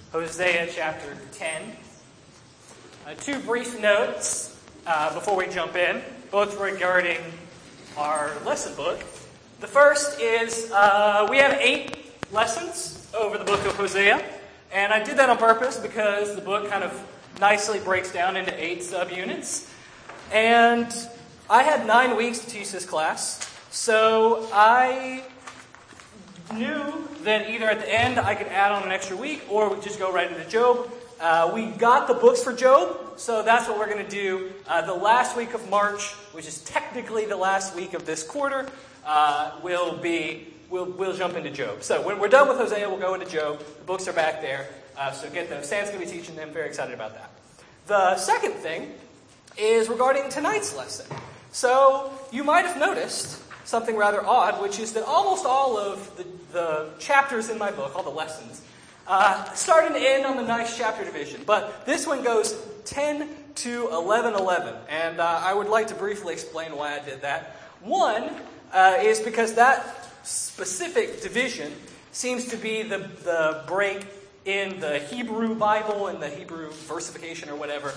Hosea chapter 10. Two brief notes before we jump in, both regarding our lesson book. The first is we have 8 lessons over the book of Hosea, and I did that on purpose because the book kind of nicely breaks down into 8 subunits. And I had 9 weeks to teach this class, so I knew that either at the end I could add on an extra week or we just go right into Job. We got the books for Job, so that's what we're going to do. The last week of March, which is technically the last week of this quarter, we'll jump into Job. So when we're done with Hosea, we'll go into Job. The books are back there, so get those. Sam's going to be teaching them. Very excited about that. The second thing is regarding tonight's lesson. So you might have noticed something rather odd, which is that almost all of the chapters in my book, all the lessons, start and end on the nice chapter division. But this one goes 10 to 11:11. And I would like to briefly explain why I did that. One is because that specific division seems to be the break in the Hebrew Bible, in the Hebrew versification or whatever.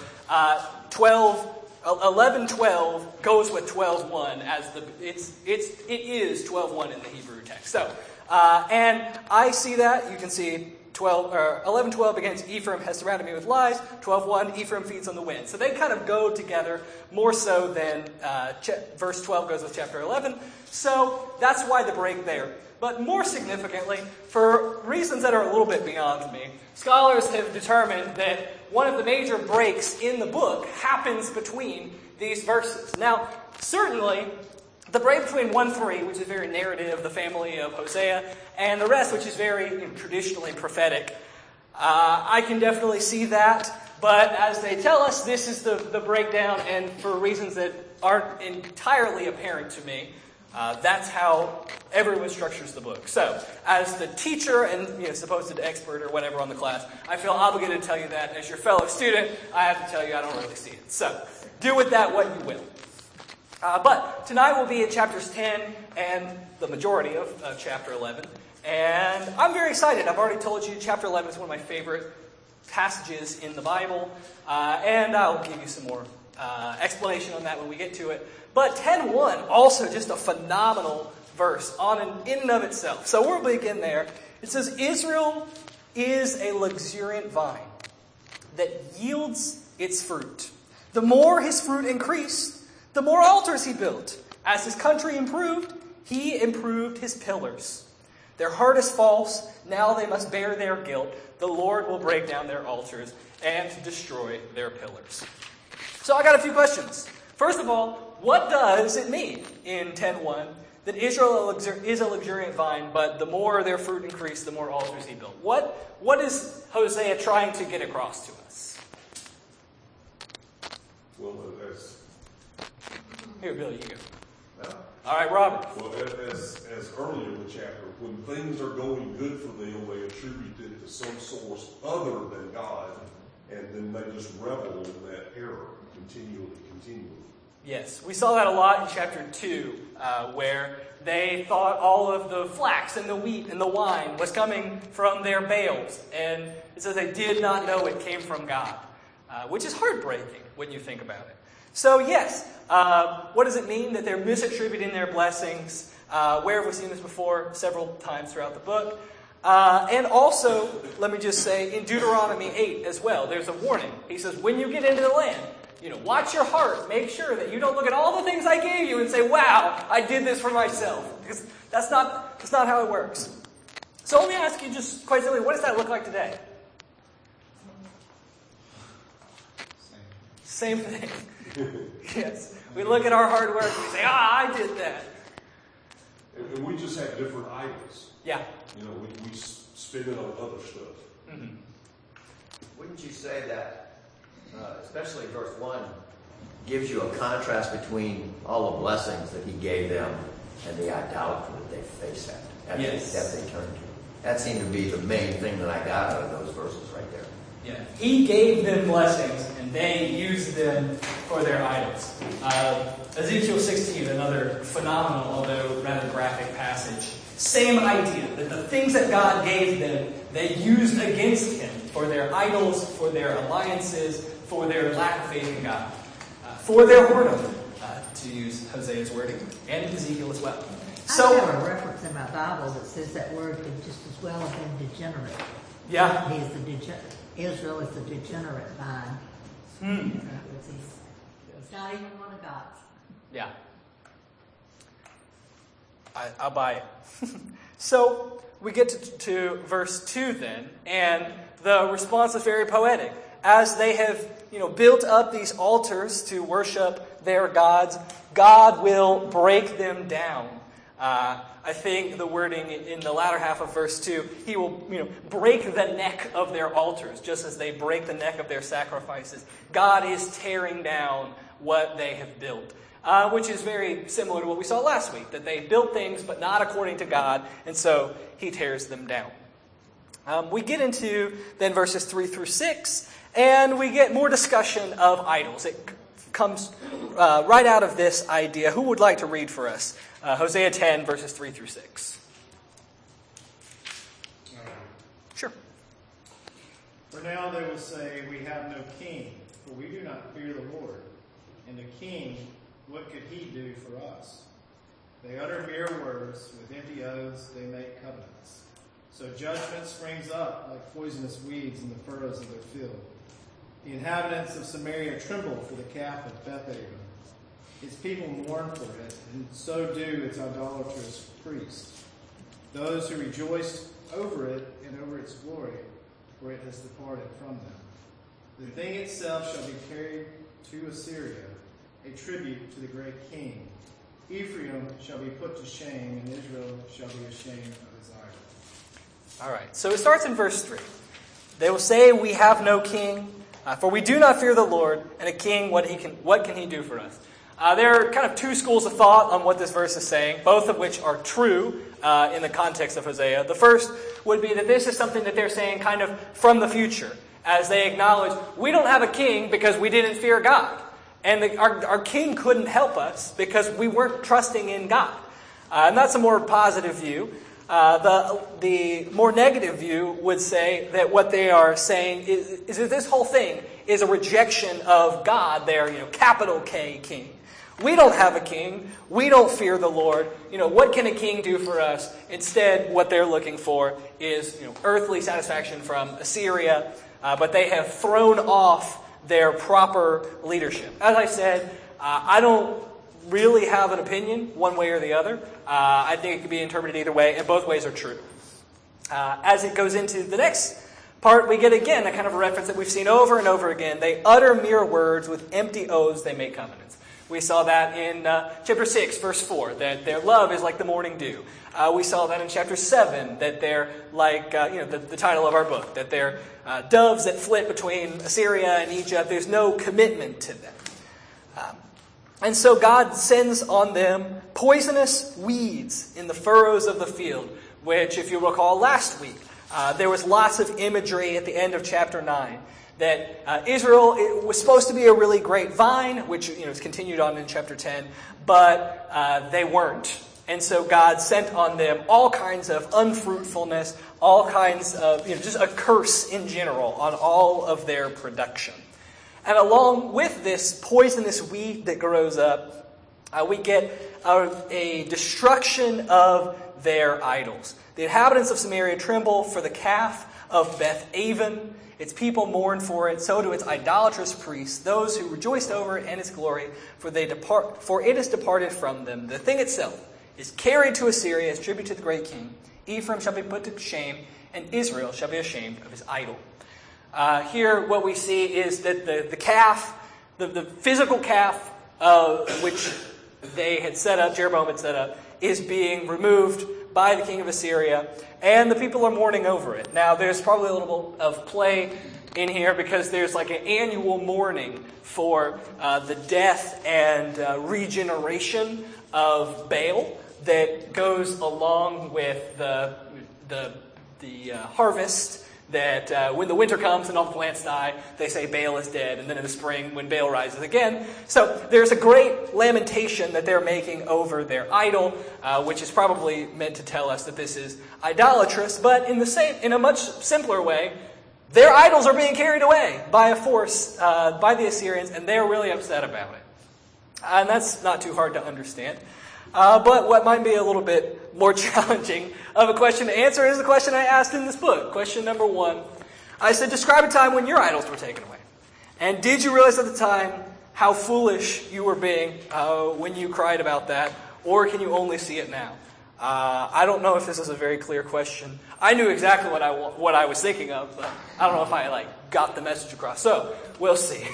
11:12 goes with 12:1 as it is 12:1 in the Hebrew text. So, and I see that. You can see 11:12 begins, Ephraim has surrounded me with lies. 12:1, Ephraim feeds on the wind. So they kind of go together more so than verse 12 goes with chapter 11. So that's why the break there. But more significantly, for reasons that are a little bit beyond me, scholars have determined that one of the major breaks in the book happens between these verses. Now, certainly, the break between 1-3, which is very narrative, the family of Hosea, and the rest, which is very traditionally prophetic, I can definitely see that. But as they tell us, this is the breakdown, and for reasons that aren't entirely apparent to me, that's how everyone structures the book. So, as the teacher and supposed expert or whatever on the class, I feel obligated to tell you that. As your fellow student, I have to tell you I don't really see it. So, do with that what you will. But tonight we'll be at chapters 10 and the majority of chapter 11. And I'm very excited. I've already told you chapter 11 is one of my favorite passages in the Bible. And I'll give you some more explanation on that when we get to it. But 10:1, also just a phenomenal verse in and of itself. So we'll begin there. It says, Israel is a luxuriant vine that yields its fruit. The more his fruit increased, the more altars he built. As his country improved, he improved his pillars. Their heart is false. Now they must bear their guilt. The Lord will break down their altars and destroy their pillars. So I got a few questions. First of all, what does it mean in 10:1 that Israel is a luxuriant vine, but the more their fruit increased, the more altars he built? What is Hosea trying to get across to us? Well, Here, Billy, you go. No. All right, Robert. Well, as earlier in the chapter, when things are going good for them, they attribute it to some source other than God, and then they just revel in that error continually. Yes, we saw that a lot in chapter 2, where they thought all of the flax and the wheat and the wine was coming from their Baals, and it says they did not know it came from God, which is heartbreaking when you think about it. So yes, what does it mean that they're misattributing their blessings? Where have we seen this before? Several times throughout the book. And also, let me just say, in Deuteronomy 8 as well, there's a warning. He says, when you get into the land, watch your heart. Make sure that you don't look at all the things I gave you and say, wow, I did this for myself. Because that's not how it works. So let me ask you just quite simply, what does that look like today? Same thing. Yes. We look at our hard work and we say, I did that. And we just have different idols. Yeah. We spend it on other stuff. Mm-hmm. Wouldn't you say that, especially verse 1, gives you a contrast between all the blessings that he gave them and the idolatry that they faced that they turned to? That seemed to be the main thing that I got out of those verses right there. Yeah, he gave them blessings, and they used them for their idols. Ezekiel 16, another phenomenal, although rather graphic passage. Same idea, that the things that God gave them, they used against him for for their idols, for their alliances, for their lack of faith in God, for their whoredom, to use Hosea's wording, and Ezekiel as well. I have a reference in my Bible that says that word could just as well have been degenerate. Yeah. Israel is the degenerate vine. It's not even one of God's. Yeah. I'll buy it. So we get to verse 2 then, and the response is very poetic. As they have built up these altars to worship their gods, God will break them down. I think the wording in the latter half of verse 2, he will break the neck of their altars, just as they break the neck of their sacrifices. God is tearing down what they have built, which is very similar to what we saw last week, that they built things but not according to God, and so he tears them down. We get into then verses 3 through 6, and we get more discussion of idols. It comes right out of this idea. Who would like to read for us? Hosea 10, verses 3 through 6. Sure. For now they will say, we have no king, for we do not fear the Lord. And the king, what could he do for us? They utter mere words, with empty oaths they make covenants. So judgment springs up like poisonous weeds in the furrows of their field. The inhabitants of Samaria tremble for the calf of Bethlehem. Its people mourn for it, and so do its idolatrous priests. Those who rejoiced over it and over its glory, for it has departed from them. The thing itself shall be carried to Assyria, a tribute to the great king. Ephraim shall be put to shame, and Israel shall be ashamed of his idol. All right, so it starts in verse 3. They will say, we have no king, for we do not fear the Lord, and a king, what can he do for us? There are kind of two schools of thought on what this verse is saying, both of which are true in the context of Hosea. The first would be that this is something that they're saying kind of from the future, as they acknowledge, we don't have a king because we didn't fear God. And our king couldn't help us because we weren't trusting in God. And that's a more positive view. The more negative view would say that what they are saying is that this whole thing is a rejection of God, their capital K king. We don't have a king. We don't fear the Lord. What can a king do for us? Instead, what they're looking for is earthly satisfaction from Assyria, but they have thrown off their proper leadership. As I said, I don't really have an opinion one way or the other. I think it could be interpreted either way, and both ways are true. As it goes into the next part, we get again a kind of a reference that we've seen over and over again. They utter mere words, with empty oaths they make covenants. We saw that in chapter 6, verse 4, that their love is like the morning dew. We saw that in chapter 7, that they're like, the title of our book, that they're doves that flit between Assyria and Egypt. There's no commitment to them. And so God sends on them poisonous weeds in the furrows of the field, which, if you recall last week, there was lots of imagery at the end of chapter 9 that Israel was supposed to be a really great vine, which is continued on in chapter 10, but they weren't. And so God sent on them all kinds of unfruitfulness, all kinds of, just a curse in general on all of their production. And along with this poisonous weed that grows up, we get a destruction of their idols. The inhabitants of Samaria tremble for the calf of Beth-aven. Its people mourn for it, so do its idolatrous priests, those who rejoiced over it and its glory, for it is departed from them. The thing itself is carried to Assyria as tribute to the great king. Ephraim shall be put to shame, and Israel shall be ashamed of his idol. Here what we see is that the calf, the physical calf which they had set up, Jeroboam had set up, is being removed by the king of Assyria, and the people are mourning over it. Now, there's probably a little bit of play in here because there's like an annual mourning for the death and regeneration of Baal that goes along with the harvest. That when the winter comes and all the plants die, they say Baal is dead. And then in the spring, when Baal rises again. So there's a great lamentation that they're making over their idol, which is probably meant to tell us that this is idolatrous. But in a much simpler way, their idols are being carried away by a force, by the Assyrians, and they're really upset about it. And that's not too hard to understand. But what might be a little bit more challenging of a question to answer is the question I asked in this book. Question number 1. I said, describe a time when your idols were taken away. And did you realize at the time how foolish you were being when you cried about that? Or can you only see it now? I don't know if this is a very clear question. I knew exactly what I was thinking of, but I don't know if I got the message across. So, we'll see.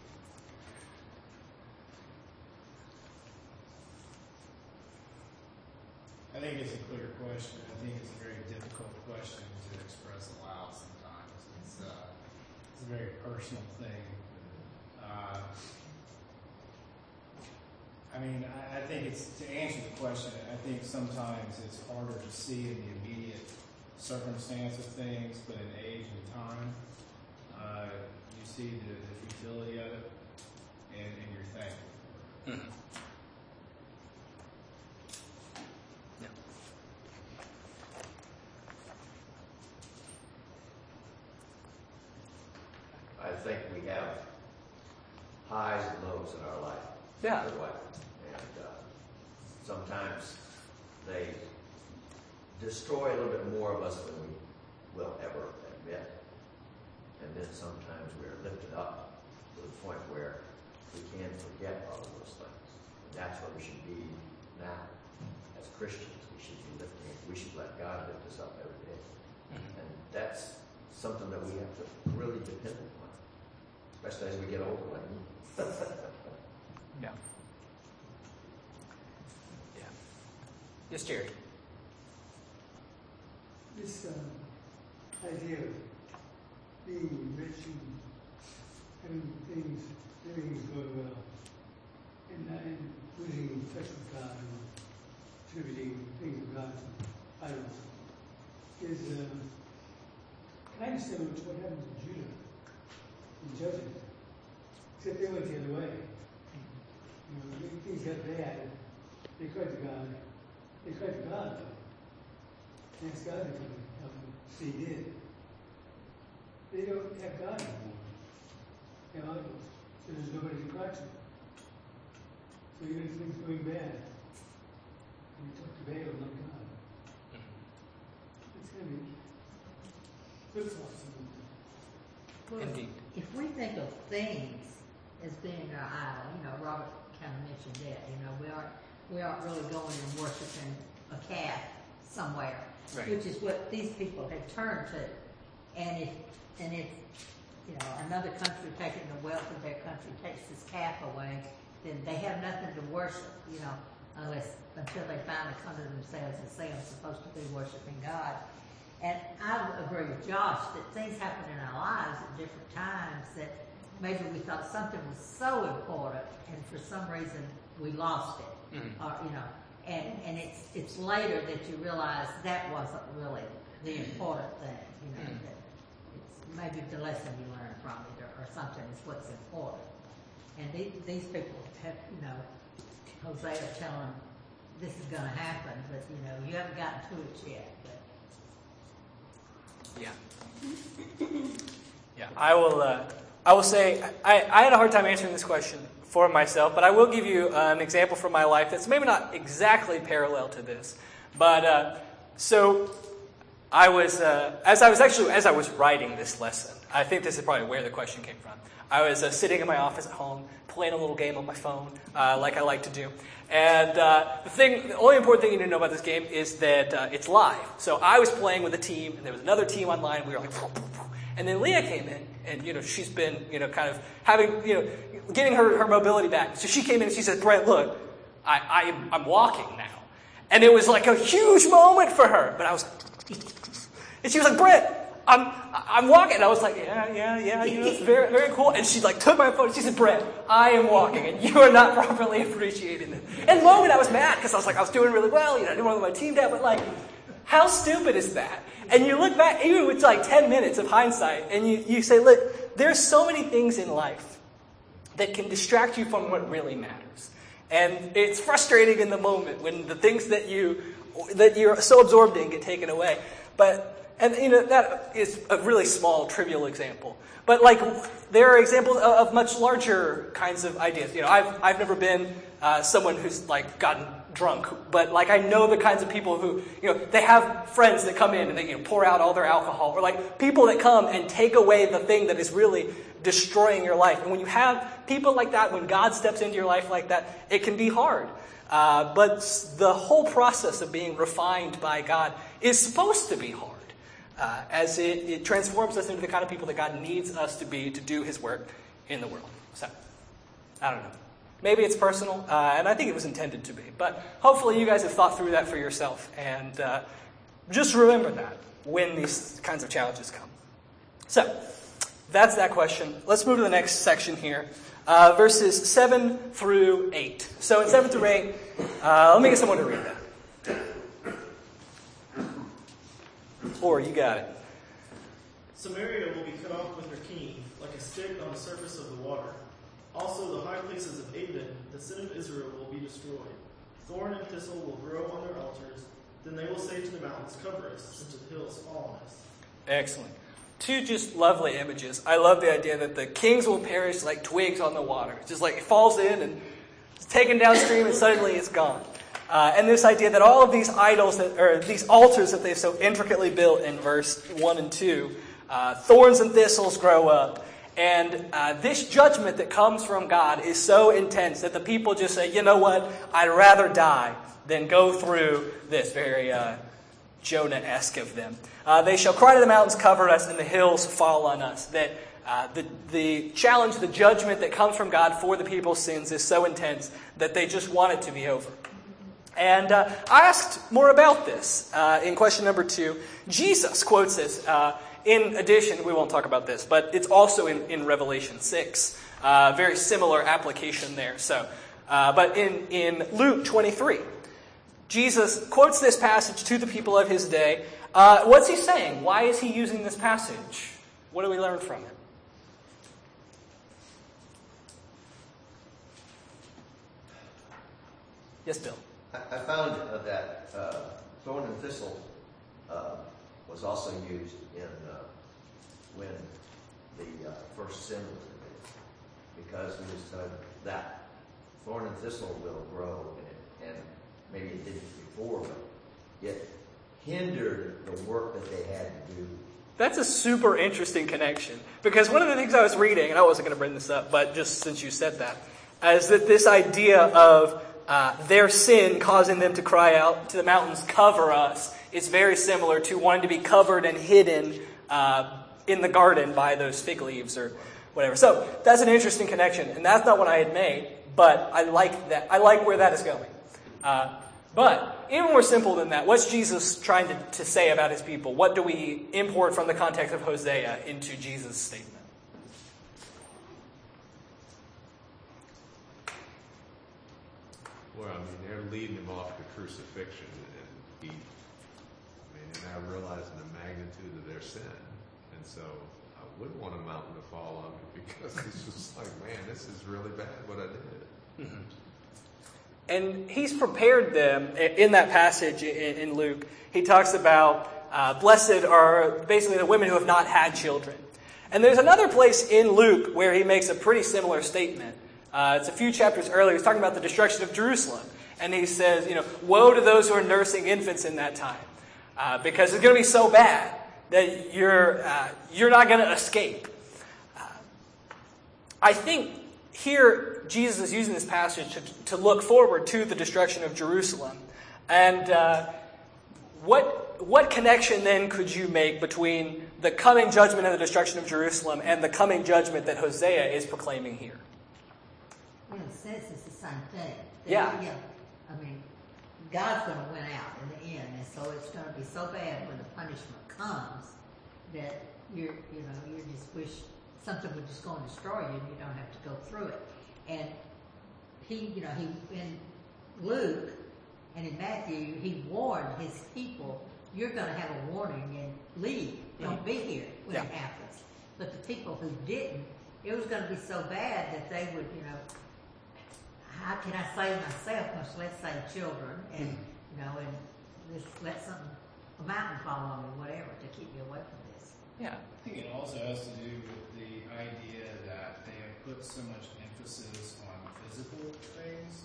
I think it's a clear question. I think it's a very difficult question to express aloud sometimes. It's a very personal thing. I think it's, to answer the question, I think sometimes it's harder to see in the immediate circumstance of things, but in age and time, you see the futility of it, and you're thankful. Mm-hmm. I think we have highs and lows in our life. Yeah. Good way. And sometimes they destroy a little bit more of us than we will ever admit. And then sometimes we're lifted up to the point where we can forget all of those things. And that's where we should be now. As Christians, we should be lifting. We should let God lift us up every day. Mm-hmm. And that's something that we have to really depend upon, especially as we get older like me. Yeah. Yeah. Yes, Jerry. This idea of being rich and having things, everything's going well, and losing touch with God and attributing things of God to idols is, can I understand what happened to Judah in Judges? Except they went the other way. Things got bad. They cried to God. They cried to God, though. And asked God to come and help them. They did. They don't have God anymore. They have idols. So there's nobody to cry to. So even if things are going bad, you talk to Baal, not God. It's going to be flip-flops. Well, Indeed. If we think of things as being our idol, Robert kind of mentioned that, we aren't really going and worshiping a calf somewhere, Right. which is what these people had turned to. And if another country taking the wealth of their country takes this calf away, then they have nothing to worship, until they finally come to themselves and say, I'm supposed to be worshiping God. And I agree with Josh that things happen in our lives at different times that maybe we thought something was so important, and for some reason we lost it, Mm-hmm. and it's later that you realize that wasn't really the important thing, Mm-hmm. that it's maybe the lesson you learned from it or something is what's important. And these people have, Hosea telling them this is going to happen, but you haven't gotten to it yet. But. Yeah. Yeah. I will say I had a hard time answering this question for myself, but I will give you an example from my life that's maybe not exactly parallel to this. But so I was as I was writing this lesson, I think this is probably where the question came from. I was sitting in my office at home, playing a little game on my phone, like I like to do. And the only important thing you need to know about this game is that it's live. So I was playing with a team, and there was another team online. We were like, and then Leah came in, and she's been, kind of having, getting her mobility back. So she came in and she said, Brent, look, I'm walking now. And it was like a huge moment for her. But I was like, and she was like, Brent, I'm walking. And I was like, yeah, it's very, very cool. And she took my phone. She said, Brent, I am walking, and you are not properly appreciating it. And in the moment I was mad because I was doing really well. I didn't want to let my team down. But how stupid is that? And you look back, even with 10 minutes of hindsight, and you say, look, there's so many things in life that can distract you from what really matters. And it's frustrating in the moment when the things that you're so absorbed in get taken away. But And, that is a really small, trivial example. But, there are examples of much larger kinds of ideas. I've never been someone who's, gotten drunk. But, I know the kinds of people who, they have friends that come in and they, pour out all their alcohol. Or, people that come and take away the thing that is really destroying your life. And when you have people like that, when God steps into your life like that, it can be hard. But the whole process of being refined by God is supposed to be hard. As it transforms us into the kind of people that God needs us to be to do His work in the world. So, I don't know. Maybe it's personal, and I think it was intended to be. But hopefully you guys have thought through that for yourself. And just remember that when these kinds of challenges come. So, that's that question. Let's move to the next section here. Verses 7 through 8. So in 7 through 8, let me get someone to read that. Or you got it. Samaria will be cut off with her king, like a stick on the surface of the water. Also the high places of Avon, the sin of Israel, will be destroyed. Thorn and thistle will grow on their altars. Then they will say to the mountains, cover us, and to the hills, fall on us. Excellent. Two just lovely images. I love the idea that the kings will perish like twigs on the water. It's just it falls in and it's taken downstream and suddenly it's gone. And this idea that all of these idols, these altars that they've so intricately built in verse 1 and 2, thorns and thistles grow up. And this judgment that comes from God is so intense that the people just say, you know what, I'd rather die than go through this. Very Jonah-esque of them. They shall cry to the mountains, cover us, and the hills fall on us. That the challenge, the judgment that comes from God for the people's sins is so intense that they just want it to be over. And I asked more about this in question number 2. Jesus quotes this. In addition, we won't talk about this, but it's also in Revelation 6. Very similar application there. So, but in Luke 23, Jesus quotes this passage to the people of his day. What's he saying? Why is he using this passage? What do we learn from it? Yes, Bill. I found that thorn and thistle was also used in when the first sin was committed, because it was said that thorn and thistle will grow in it, and maybe it didn't before, but it hindered the work that they had to do. That's a super interesting connection, because one of the things I was reading, and I wasn't going to bring this up, but just since you said that, is that this idea of their sin causing them to cry out to the mountains, cover us, is very similar to wanting to be covered and hidden in the garden by those fig leaves or whatever. So that's an interesting connection, and that's not what I had made, but I like that. I like where that is going. But even more simple than that, what's Jesus trying to say about his people? What do we import from the context of Hosea into Jesus' statement? Well, they're leading him off to crucifixion, and they're now realizing the magnitude of their sin. And so I wouldn't want a mountain to fall on me, because it's just like, man, this is really bad what I did. Mm-hmm. And he's prepared them in that passage in Luke. He talks about blessed are basically the women who have not had children. And there's another place in Luke where he makes a pretty similar statement. It's a few chapters earlier. He's talking about the destruction of Jerusalem. And he says, woe to those who are nursing infants in that time. Because it's going to be so bad that you're not going to escape. I think here Jesus is using this passage to look forward to the destruction of Jerusalem. And what connection then could you make between the coming judgment and the destruction of Jerusalem and the coming judgment that Hosea is proclaiming here? In a sense, it's the same thing. Yeah. God's going to win out in the end, and so it's going to be so bad when the punishment comes that you just wish something would just go and destroy you, and you don't have to go through it. And he in Luke and in Matthew, he warned his people, you're going to have a warning and leave. Don't be here when it happens. But the people who didn't, it was going to be so bad that they would, how can I save myself, much less save children, and, and just let something a mountain fall on me, whatever, to keep me away from this. Yeah. I think it also has to do with the idea that they have put so much emphasis on physical things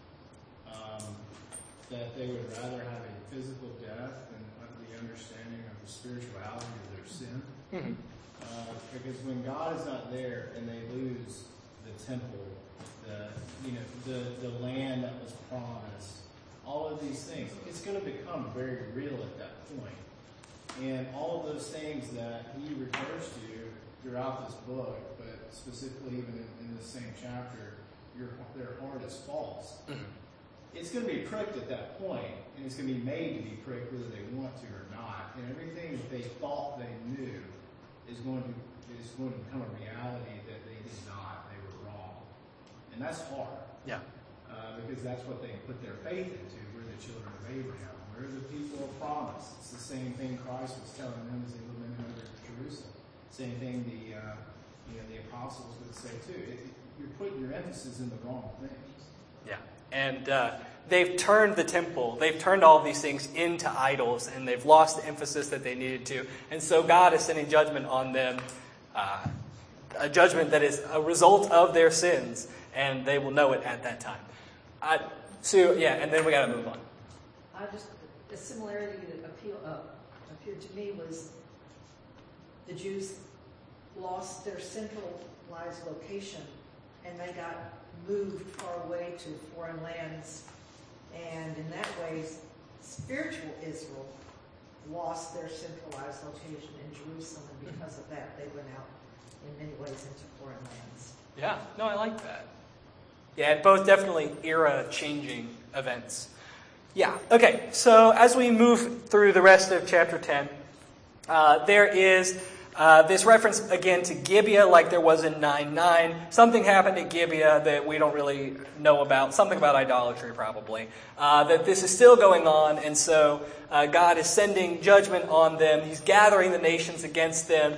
that they would rather have a physical death than the understanding of the spirituality of their sin. Mm-hmm. Because when God is not there and they lose the temple, the land that was promised, all of these things, it's going to become very real at that point. And all of those things that he refers to throughout this book, but specifically even in the same chapter, their heart is false. Mm-hmm. It's going to be pricked at that point, and it's going to be made to be pricked whether they want to or not. And everything that they thought they knew is going to become a reality that they did not. They were wrong. And that's hard. Yeah. Because that's what they put their faith into. We're the children of Abraham. We're the people of promise. It's the same thing Christ was telling them as they lived in Jerusalem. Same thing the apostles would say too. You're putting your emphasis in the wrong things. Yeah. And they've turned the temple, they've turned all of these things into idols, and they've lost the emphasis that they needed to. And so God is sending judgment on them, a judgment that is a result of their sins, and they will know it at that time. And then we got to move on. The similarity that appeared to me was the Jews lost their centralized location, and they got moved far away to foreign lands, and in that way, spiritual Israel lost their centralized location in Jerusalem, and because of that, they went out in many ways into foreign lands. Yeah, no, I like that. Yeah, both definitely era-changing events. Yeah, okay, so as we move through the rest of chapter 10, there is this reference again to Gibeah, like there was in 9:9. Something happened at Gibeah that we don't really know about. Something about idolatry, probably. That this is still going on, and so God is sending judgment on them. He's gathering the nations against them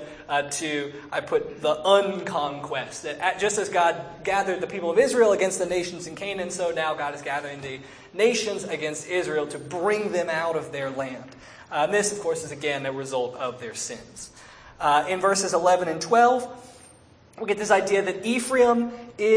I put the unconquest. That just as God gathered the people of Israel against the nations in Canaan, so now God is gathering the nations against Israel to bring them out of their land. This, of course, is again a result of their sins. In verses 11 and 12, we get this idea that Ephraim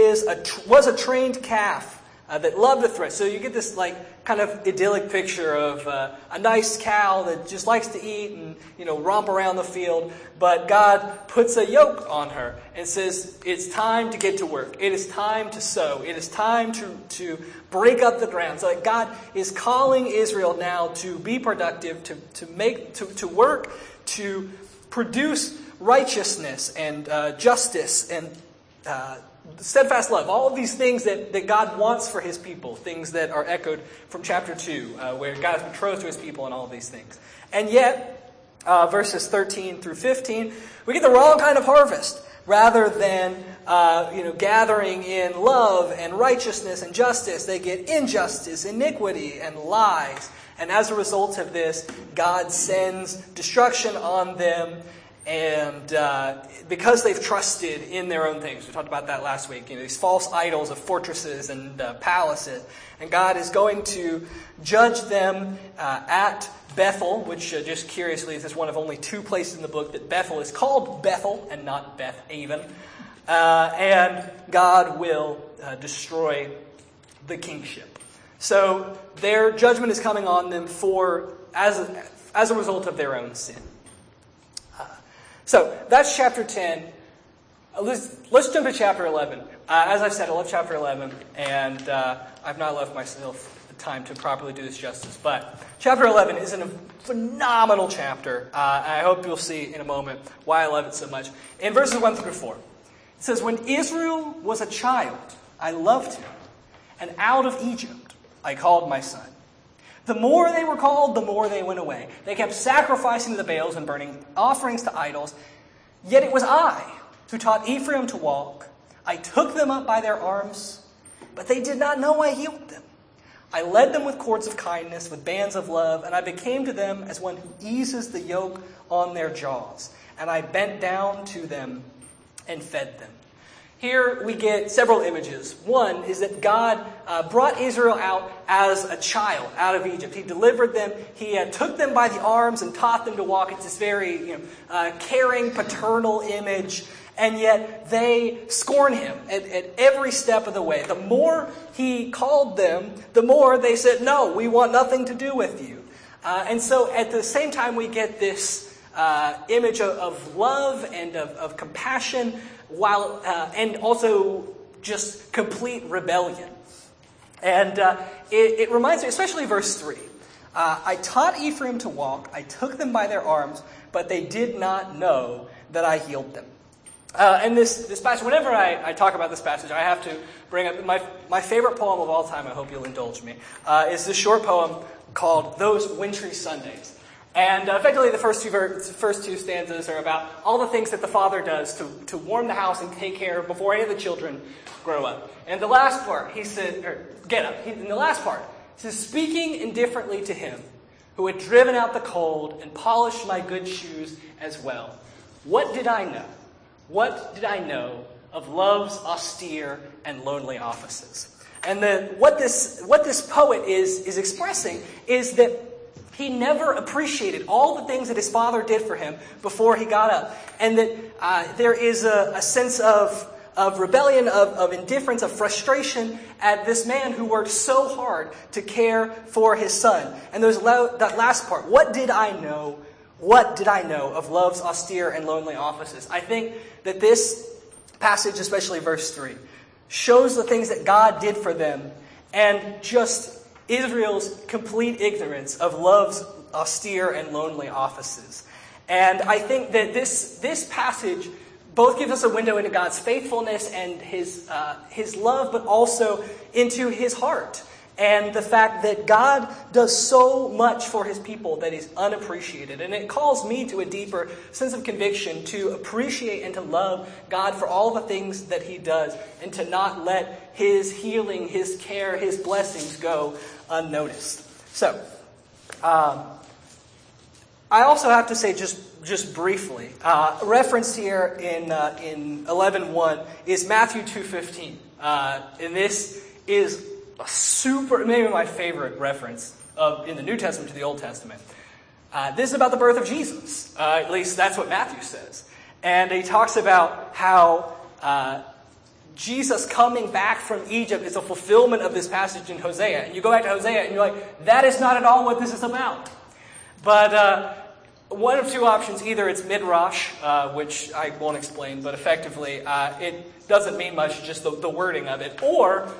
was a trained calf that loved to thresh. So you get this kind of idyllic picture of a nice cow that just likes to eat and romp around the field. But God puts a yoke on her and says, it's time to get to work. It is time to sow. It is time to break up the ground. So God is calling Israel now to be productive, to work, to produce righteousness and justice and steadfast love. All of these things that God wants for his people. Things that are echoed from chapter 2, where God is betrothed to his people and all of these things. And yet, verses 13 through 15, we get the wrong kind of harvest. Rather than gathering in love and righteousness and justice, they get injustice, iniquity, and lies. And as a result of this, God sends destruction on them, and because they've trusted in their own things. We talked about that last week. These false idols of fortresses and palaces. And God is going to judge them at Bethel, which just curiously is one of only 2 places in the book that Bethel is called Bethel and not Beth Aven. And God will destroy the kingship. So their judgment is coming on them as a result of their own sin. So that's chapter 10. Let's jump to chapter 11. As I've said, I love chapter 11, and I've not left myself the time to properly do this justice. But chapter 11 is a phenomenal chapter. I hope you'll see in a moment why I love it so much. In verses 1 through 4, it says, "When Israel was a child, I loved him, and out of Egypt I called my son. The more they were called, the more they went away. They kept sacrificing to the Baals and burning offerings to idols. Yet it was I who taught Ephraim to walk. I took them up by their arms, but they did not know I healed them. I led them with cords of kindness, with bands of love, and I became to them as one who eases the yoke on their jaws. And I bent down to them and fed them. Here we get several images. One is that God brought Israel out as a child out of Egypt. He delivered them. He took them by the arms and taught them to walk. It's this very caring, paternal image. And yet they scorn him at every step of the way. The more he called them, the more they said, no, we want nothing to do with you. And so at the same time we get this image of love and of compassion, while and also just complete rebellion. And it reminds me, especially verse 3. I taught Ephraim to walk, I took them by their arms, but they did not know that I healed them. And this passage, whenever I talk about this passage, I have to bring up my favorite poem of all time, I hope you'll indulge me, is this short poem called Those Wintry Sundays. And effectively the first two stanzas are about all the things that the father does to warm the house and take care of before any of the children grow up. And the last part, he said, in the last part, he says, speaking indifferently to him who had driven out the cold and polished my good shoes as well. What did I know? What did I know of love's austere and lonely offices? And what this poet is expressing is that he never appreciated all the things that his father did for him before he got up. And that there is a sense of rebellion, of indifference, of frustration at this man who worked so hard to care for his son. And there's that last part. What did I know? What did I know of love's austere and lonely offices? I think that this passage, especially verse 3, shows the things that God did for them and just Israel's complete ignorance of love's austere and lonely offices. And I think that this passage both gives us a window into God's faithfulness and his love, but also into his heart. And the fact that God does so much for his people that is unappreciated. And it calls me to a deeper sense of conviction to appreciate and to love God for all the things that he does and to not let his healing, his care, his blessings go unnoticed. So, I also have to say just briefly, reference here in 11:1 is Matthew 2:15. And this is maybe my favorite reference in the New Testament to the Old Testament. This is about the birth of Jesus. At least that's what Matthew says. And he talks about how Jesus coming back from Egypt is a fulfillment of this passage in Hosea. And you go back to Hosea and you're like, that is not at all what this is about. But one of two options. Either it's midrash, which I won't explain, but effectively it doesn't mean much, just the wording of it. Or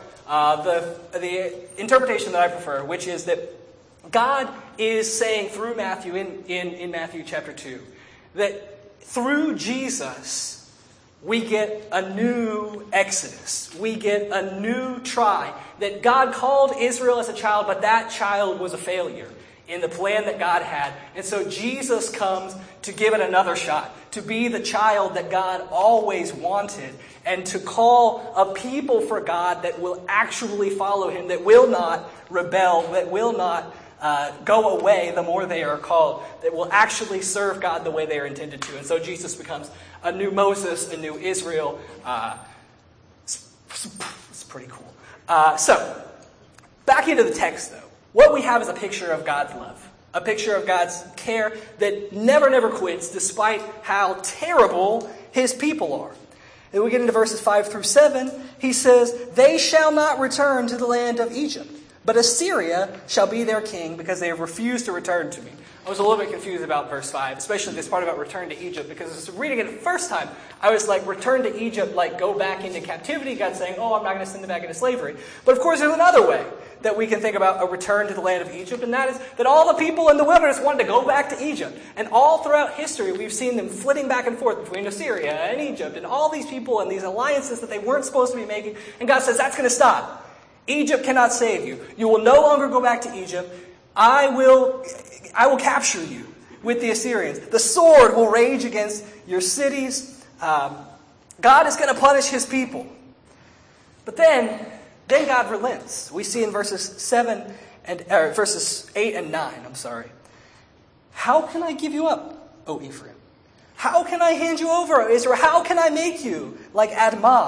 the interpretation that I prefer, which is that God is saying through Matthew, in Matthew chapter 2, that through Jesus we get a new exodus. We get a new try. That God called Israel as a child, but that child was a failure in the plan that God had. And so Jesus comes to give it another shot, to be the child that God always wanted, and to call a people for God that will actually follow him, that will not rebel, that will not go away the more they are called, that will actually serve God the way they are intended to. And so Jesus becomes a new Moses, a new Israel. It's pretty cool. So, back into the text though. What we have is a picture of God's love. A picture of God's care that never quits despite how terrible his people are. And we get into verses 5-7. He says, they shall not return to the land of Egypt, but Assyria shall be their king because they have refused to return to me. I was a little bit confused about verse 5, especially this part about return to Egypt, because as I was reading it the first time, I was like, return to Egypt, like go back into captivity. God's saying, oh, I'm not going to send them back into slavery. But of course, there's another way that we can think about a return to the land of Egypt, and that is that all the people in the wilderness wanted to go back to Egypt. And all throughout history, we've seen them flitting back and forth between Assyria and Egypt, and all these people and these alliances that they weren't supposed to be making. And God says, that's going to stop. Egypt cannot save you. You will no longer go back to Egypt. I will capture you with the Assyrians. The sword will rage against your cities. God is going to punish his people. But then God relents. We see in verses 8 and 9, How can I give you up, O Ephraim? How can I hand you over, O Israel? How can I make you like Admah?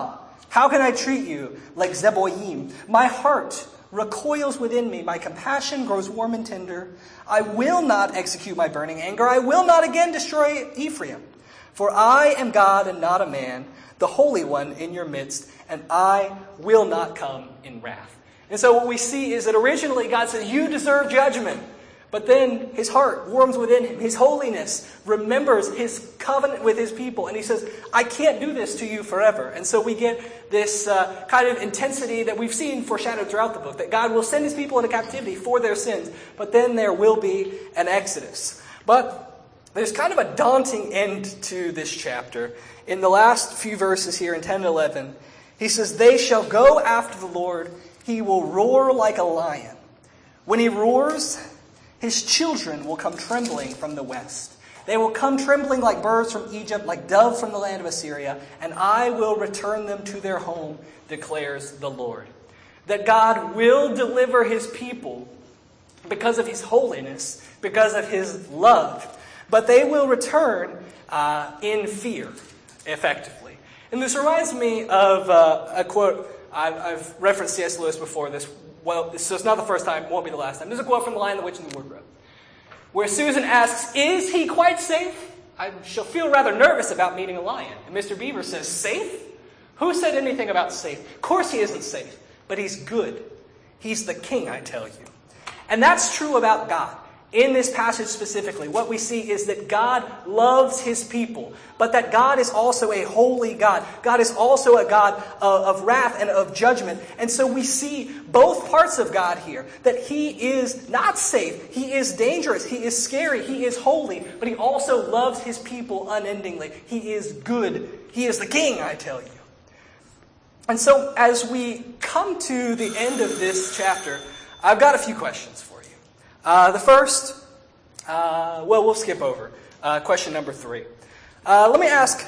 How can I treat you like Zeboim? My heart recoils within me. My compassion grows warm and tender. I will not execute my burning anger. I will not again destroy Ephraim. For I am God and not a man, the Holy One in your midst, and I will not come in wrath. And so what we see is that originally God said, you deserve judgment. But then his heart warms within him. His holiness remembers his covenant with his people. And he says, I can't do this to you forever. And so we get this kind of intensity that we've seen foreshadowed throughout the book, that God will send his people into captivity for their sins. But then there will be an exodus. But there's kind of a daunting end to this chapter. In the last few verses here in 10 and 11, he says, they shall go after the Lord. He will roar like a lion. When he roars, his children will come trembling from the west. They will come trembling like birds from Egypt, like doves from the land of Assyria, and I will return them to their home, declares the Lord. That God will deliver his people because of his holiness, because of his love, but they will return in fear, effectively. And this reminds me of a quote. I've referenced C.S. Lewis before this. Well, so it's not the first time, won't be the last time. There's a quote from The Lion, the Witch, and the Wardrobe, where Susan asks, is he quite safe? I shall feel rather nervous about meeting a lion. And Mr. Beaver says, safe? Who said anything about safe? Of course he isn't safe, but he's good. He's the king, I tell you. And that's true about God. In this passage specifically, what we see is that God loves his people, but that God is also a holy God. God is also a God of wrath and of judgment. And so we see both parts of God here, that he is not safe, he is dangerous, he is scary, he is holy, but he also loves his people unendingly. He is good. He is the king, I tell you. And so as we come to the end of this chapter, I've got a few questions for you. The first, we'll skip over. Question number 3. Let me ask,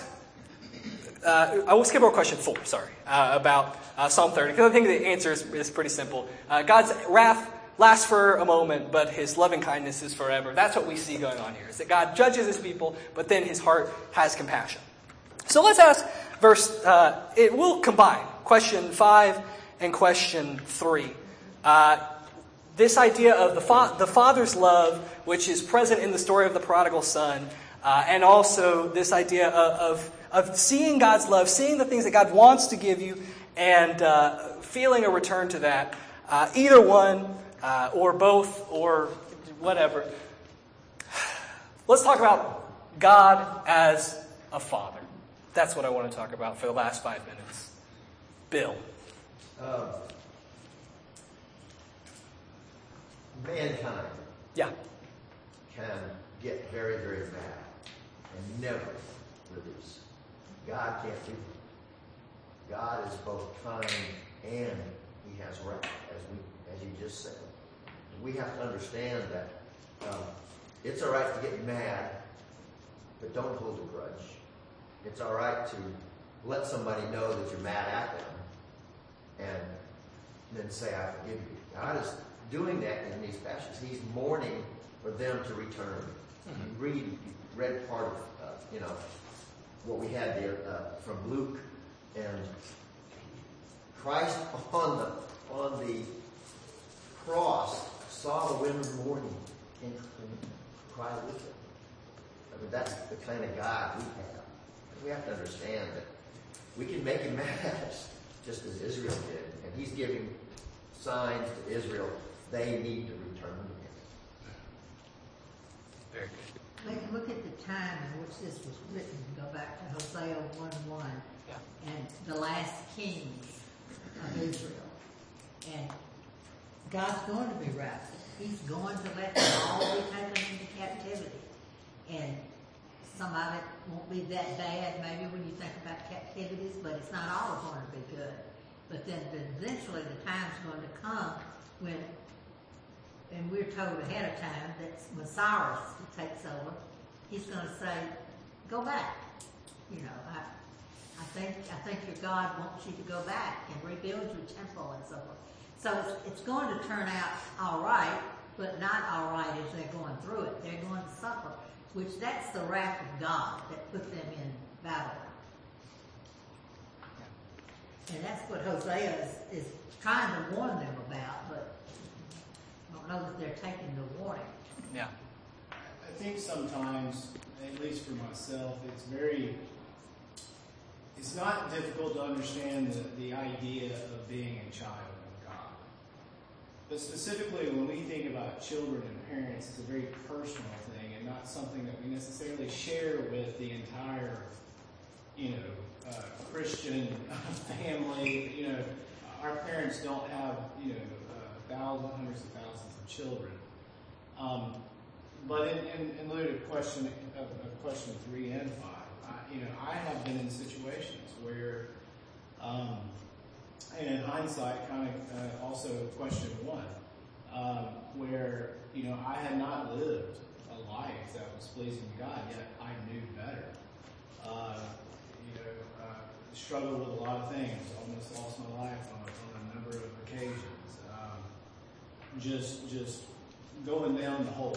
I will skip over question 4, about Psalm 30, because I think the answer is pretty simple. God's wrath lasts for a moment, but his loving kindness is forever. That's what we see going on here, is that God judges his people, but then his heart has compassion. So let's ask it will combine question 5 and question 3. This idea of the Father's love, which is present in the story of the prodigal son, and also this idea of seeing God's love, seeing the things that God wants to give you, and feeling a return to that. Either one, or both, or whatever. Let's talk about God as a father. That's what I want to talk about for the last 5 minutes. Bill. Mankind can get very, very bad and never release. God can't do it. God is both kind and he has wrath, as you just said. We have to understand that it's all right to get mad, but don't hold a grudge. It's all right to let somebody know that you're mad at them and then say, I forgive you. God is doing that in these passages. He's mourning for them to return. Mm-hmm. You read part of what we had there from Luke, and Christ on the cross saw the women mourning and cried with them. I mean, that's the kind of God we have. We have to understand that we can make him mad, just as Israel did, and he's giving signs to Israel. They need to return to him. Very good. Look at the time in which this was written. Go back to Hosea 1:1, and the last kings of Israel. And God's going to be wrathful. He's going to let them all be taken into captivity. And some of it won't be that bad, maybe when you think about captivities, but it's not all going to be good. But then eventually the time's going to come when, and we're told ahead of time that when Cyrus takes over, he's going to say, go back. I think your God wants you to go back and rebuild your temple and so forth. So it's going to turn out all right, but not all right as they're going through it. They're going to suffer, which that's the wrath of God that put them in Babylon. And that's what Hosea is trying to warn them about, but I don't know that they're taking the warning. Yeah. I think sometimes, at least for myself, it's not difficult to understand the idea of being a child of God. But specifically when we think about children and parents, it's a very personal thing and not something that we necessarily share with the entire, Christian family. Our parents don't have, hundreds of thousands of children. But in lieu of question 3 and 5, I have been in situations where, and in hindsight, kind of also question 1, where I had not lived a life that was pleasing to God, yet I knew better. Struggled with a lot of things. Almost lost my life on a number of occasions. Just going down the hole,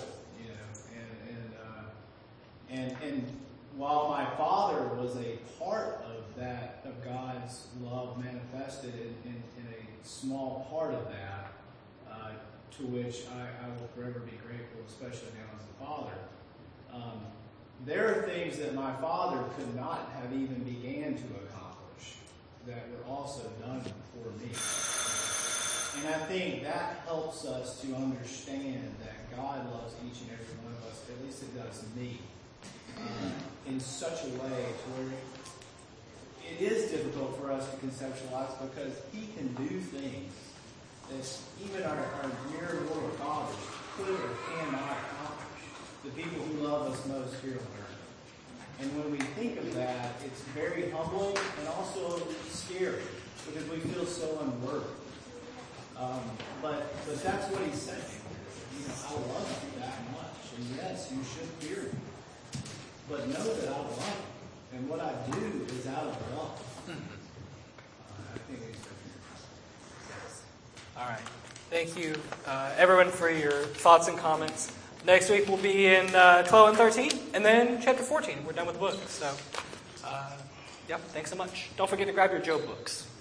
and while my father was a part of God's love manifested in a small part of that, to which I will forever be grateful, especially now as a father. There are things that my father could not have even began to accomplish that were also done for me. And I think that helps us to understand that God loves each and every one of us, at least it does me, in such a way to where it is difficult for us to conceptualize, because He can do things that even our mere mortal fathers could or cannot accomplish. The people who love us most here on earth. And when we think of that, it's very humbling and also scary, because we feel so unworthy. But that's what He's saying. I love you that much, and yes, you should fear me. But know that I love you, and what I do is out of love. I think He's All right. Thank you, everyone, for your thoughts and comments. Next week we'll be in 12 and 13, and then chapter 14. We're done with the book. So, yep, thanks so much. Don't forget to grab your Job books.